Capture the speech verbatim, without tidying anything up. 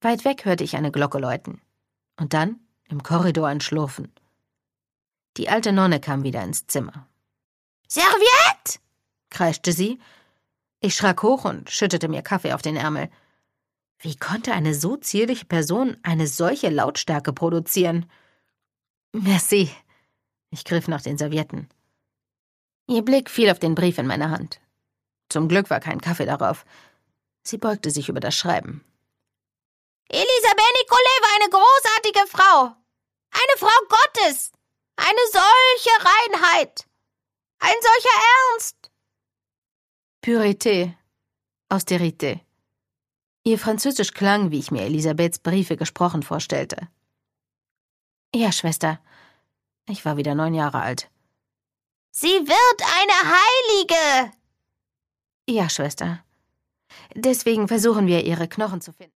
Weit weg hörte ich eine Glocke läuten. Und dann im Korridor ein Schlurfen. Die alte Nonne kam wieder ins Zimmer. »Serviette!« kreischte sie. Ich schrak hoch und schüttete mir Kaffee auf den Ärmel. Wie konnte eine so zierliche Person eine solche Lautstärke produzieren? Merci. Ich griff nach den Servietten. Ihr Blick fiel auf den Brief in meiner Hand. Zum Glück war kein Kaffee darauf. Sie beugte sich über das Schreiben. »Elisabeth Nicolet war eine großartige Frau. Eine Frau Gottes. Eine solche Reinheit. Ein solcher Ernst.« Purité. Austerité. Ihr Französisch klang, wie ich mir Elisabeths Briefe gesprochen vorstellte. Ja, Schwester. Ich war wieder neun Jahre alt. »Sie wird eine Heilige!« Ja, Schwester. Deswegen versuchen wir, ihre Knochen zu finden.